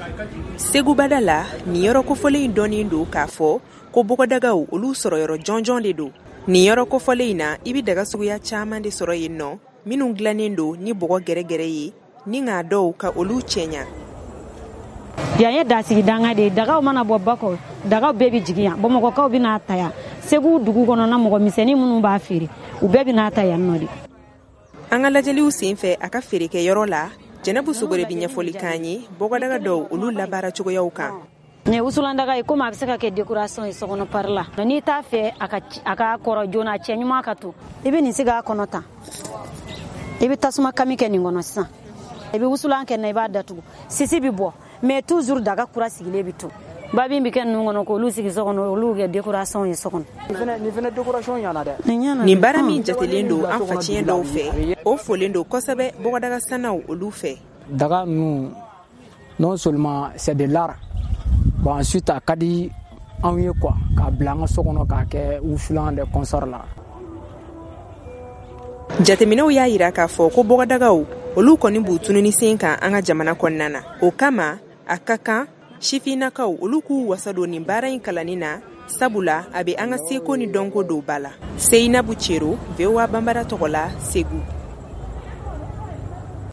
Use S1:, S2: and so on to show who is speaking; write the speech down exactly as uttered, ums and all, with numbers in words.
S1: Segu badala ni yɔrɔ kofɔlen dɔnnen do k'a fɔ ko bɔgɔdagaw olu sɔrɔ yɔrɔ jɔnjɔn de do. Ni yɔrɔ kofɔlen na i bi daga suguya caman de sɔrɔ yen nɔ minnu dilannen do ni bɔgɔ gɛrɛgɛrɛ ye ni ŋa dɔw ka olu cɛɲa.
S2: Yan ye dasigi danga de dagaw mana bɔ Bakɔ dagaw bɛɛ bi jigin yan Bamakɔkaw bi n'a ta yan Segu dugu kɔnɔna mɔgɔ misɛnnin minnu b'a feere u bɛɛ bi n'a ta yan nɔ de.
S1: An ka lajɛliw senfɛ a ka feerekɛ yɔrɔ la Jɛnɛbu Sogore bi ɲɛfɔli k'an ye bɔgɔdaga dɔw olu labaara cogoyaw kan.
S2: Ne wusulandaga ye komi a bɛ se ka kɛ décoration ye sokɔnɔ pari la n'i t'a fɛ a ka a ka kɔrɔ joona a cɛ ɲuman ka to i bɛ nin sigi a kɔnɔ tan i bɛ tasuma kami kɛ nin kɔnɔ sisan i bɛ wusulan kɛ na i b'a datugu sisi bi bɔ mais toujours daga kura sigilen bi to babin bi kɛ ninnu kɔnɔ k'olu sigi so kɔnɔ olu kɛ décoration ye so kɔnɔ.
S3: Nin fana décoration ɲana dɛ.
S1: Nin baara min jatelen do an faciyɛn dɔw fɛ o folen do kosɛbɛ bɔgɔdaga sannaw olu fɛ.
S3: Daga ninnu non seulement c'est de l'art bon ensuite a ka di anw ye quoi k'a bila an ka so kɔnɔ k'a kɛ wusulan de concert la.
S1: Jateminɛw y'a yira k'a fɔ ko bɔgɔdagaw olu kɔni b'u tununi sen kan an ka jamana kɔnɔna na o kama a ka kan sifinnakaw olu k'u wasa don nin baara in kalanni na sabula a bɛ an ka seko ni dɔnko dɔw ba la. Seyinabu Cero V O A Banbara tɔgɔ la Segu.